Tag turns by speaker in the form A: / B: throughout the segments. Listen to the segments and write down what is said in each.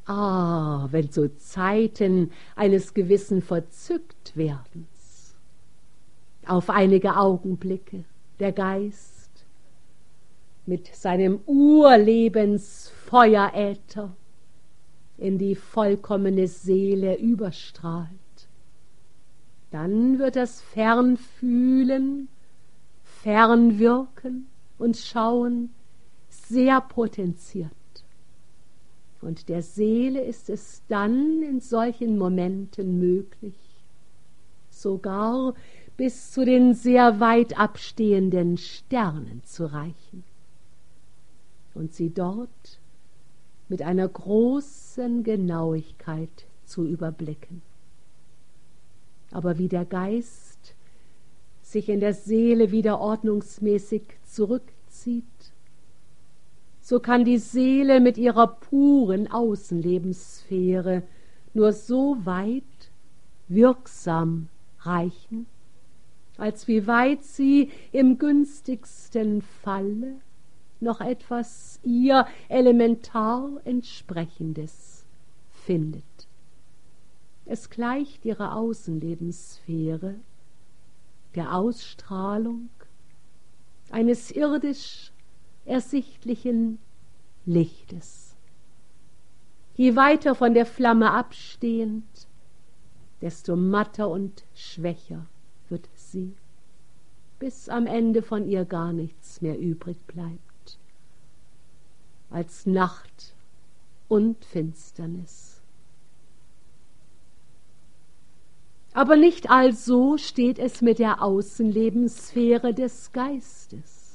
A: Wenn so Zeiten eines gewissen Verzücktwerdens, auf einige Augenblicke der Geist mit seinem Urlebensfeueräther in die vollkommene Seele überstrahlt, dann wird das Fernfühlen, Fernwirken und Schauen sehr potenziert. Und der Seele ist es dann in solchen Momenten möglich, sogar bis zu den sehr weit abstehenden Sternen zu reichen und sie dort mit einer großen Genauigkeit zu überblicken. Aber wie der Geist sich in der Seele wieder ordnungsmäßig zurückzieht, so kann die Seele mit ihrer puren Außenlebenssphäre nur so weit wirksam reichen, als wie weit sie im günstigsten Falle noch etwas ihr elementar Entsprechendes findet. Es gleicht ihrer Außenlebenssphäre der Ausstrahlung eines irdisch ersichtlichen Lichtes. Je weiter von der Flamme abstehend, desto matter und schwächer wird sie, bis am Ende von ihr gar nichts mehr übrig bleibt als Nacht und Finsternis. Aber nicht also steht es mit der Außenlebenssphäre des Geistes.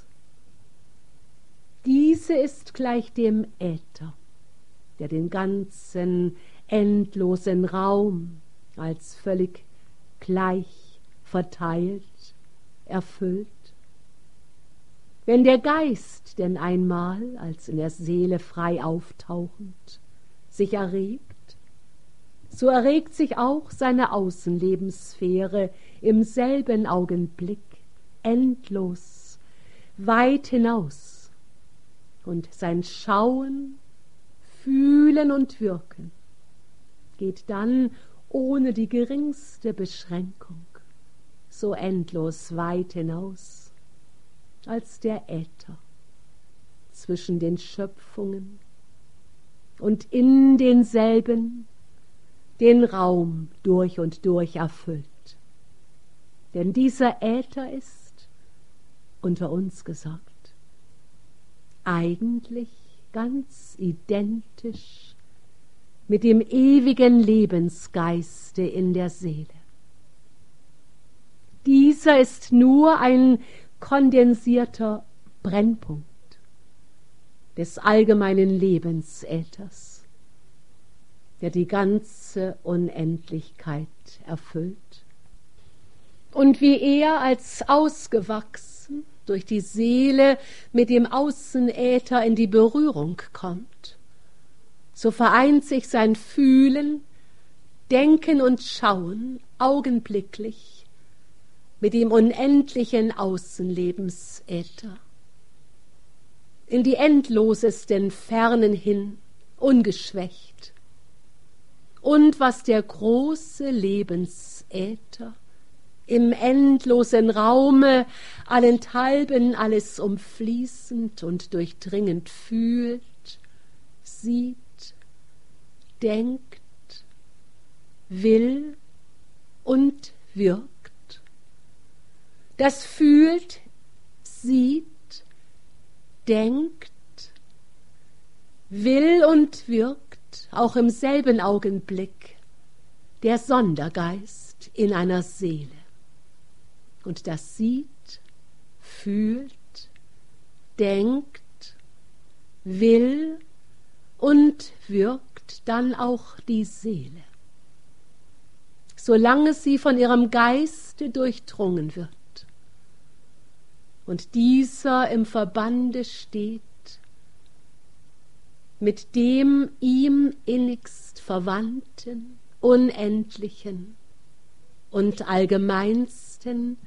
A: Diese ist gleich dem Äther, der den ganzen endlosen Raum als völlig gleich verteilt, erfüllt. Wenn der Geist denn einmal, als in der Seele frei auftauchend, sich erregt, so erregt sich auch seine Außenlebenssphäre im selben Augenblick endlos weit hinaus, und sein Schauen, Fühlen und Wirken geht dann ohne die geringste Beschränkung so endlos weit hinaus, als der Äther zwischen den Schöpfungen und in denselben den Raum durch und durch erfüllt. Denn dieser Äther ist, unter uns gesagt, eigentlich ganz identisch mit dem ewigen Lebensgeiste in der Seele. Dieser ist nur ein kondensierter Brennpunkt des allgemeinen Lebensäthers, der die ganze Unendlichkeit erfüllt. Und wie er als ausgewachsen durch die Seele mit dem Außenäther in die Berührung kommt, so vereint sich sein Fühlen, Denken und Schauen augenblicklich mit dem unendlichen Außenlebensäther. In die endlosesten Fernen hin, ungeschwächt. Und was der große Lebensäther im endlosen Raume allenthalben alles umfließend und durchdringend fühlt, sieht, denkt, will und wirkt. Das fühlt, sieht, denkt, will und wirkt auch im selben Augenblick der Sondergeist in einer Seele. Und das sieht, fühlt, denkt, will und wirkt dann auch die Seele, solange sie von ihrem Geiste durchdrungen wird und dieser im Verbande steht mit dem ihm innigst verwandten, unendlichen und allgemeinsten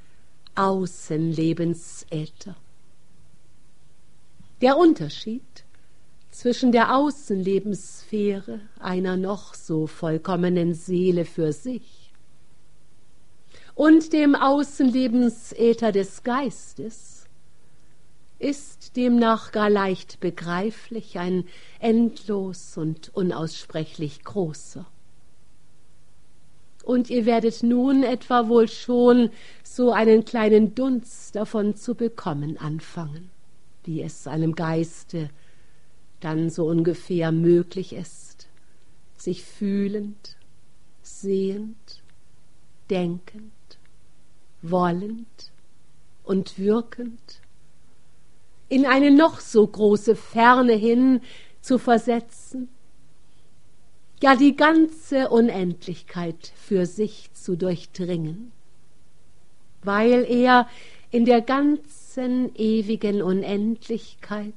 A: Außenlebensäther. Der Unterschied zwischen der Außenlebenssphäre einer noch so vollkommenen Seele für sich und dem Außenlebensäther des Geistes ist demnach gar leicht begreiflich ein endlos und unaussprechlich großer. Und ihr werdet nun etwa wohl schon so einen kleinen Dunst davon zu bekommen anfangen, wie es einem Geiste dann so ungefähr möglich ist, sich fühlend, sehend, denkend, wollend und wirkend in eine noch so große Ferne hin zu versetzen, ja die ganze Unendlichkeit für sich zu durchdringen, weil er in der ganzen ewigen Unendlichkeit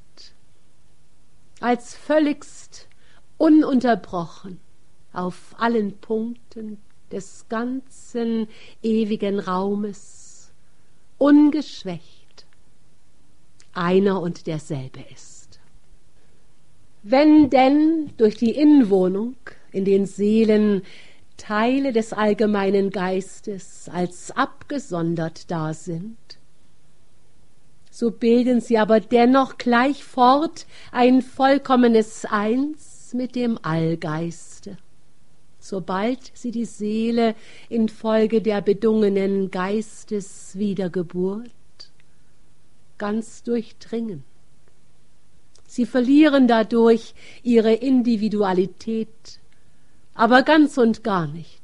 A: als völligst ununterbrochen auf allen Punkten des ganzen ewigen Raumes ungeschwächt einer und derselbe ist. Wenn denn durch die Inwohnung in den Seelen Teile des allgemeinen Geistes als abgesondert da sind, so bilden sie aber dennoch gleich fort ein vollkommenes Eins mit dem Allgeiste, sobald sie die Seele infolge der bedungenen Geisteswiedergeburt ganz durchdringen. Sie verlieren dadurch ihre Individualität, aber ganz und gar nicht,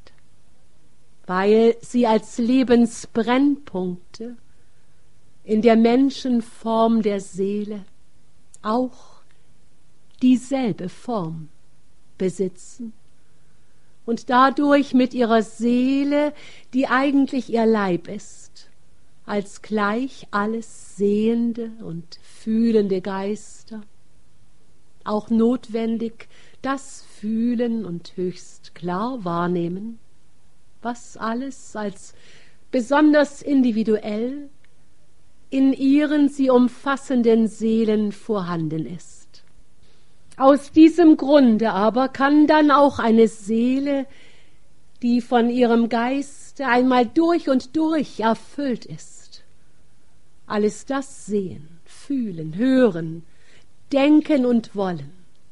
A: weil sie als Lebensbrennpunkte in der Menschenform der Seele auch dieselbe Form besitzen und dadurch mit ihrer Seele, die eigentlich ihr Leib ist, als gleich alles sehende und fühlende Geister, auch notwendig das fühlen und höchst klar wahrnehmen, was alles als besonders individuell in ihren sie umfassenden Seelen vorhanden ist. Aus diesem Grunde aber kann dann auch eine Seele, die von ihrem Geiste einmal durch und durch erfüllt ist, alles das sehen, fühlen, hören, denken und wollen,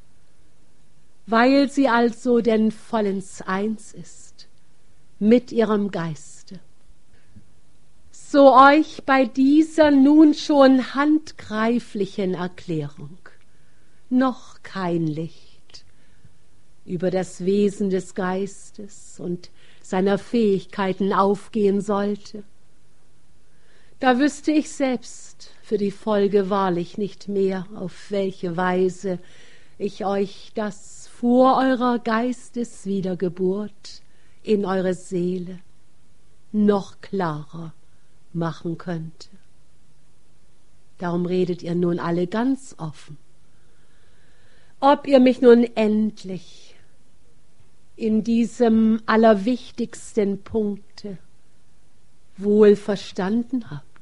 A: weil sie also denn vollends eins ist mit ihrem Geiste. So euch bei dieser nun schon handgreiflichen Erklärung noch kein Licht über das Wesen des Geistes und seiner Fähigkeiten aufgehen sollte, da wüsste ich selbst für die Folge wahrlich nicht mehr, auf welche Weise ich euch das vor eurer Geisteswiedergeburt in eure Seele noch klarer machen könnte. Darum redet ihr nun alle ganz offen, ob ihr mich nun endlich in diesem allerwichtigsten Punkte wohl verstanden habt.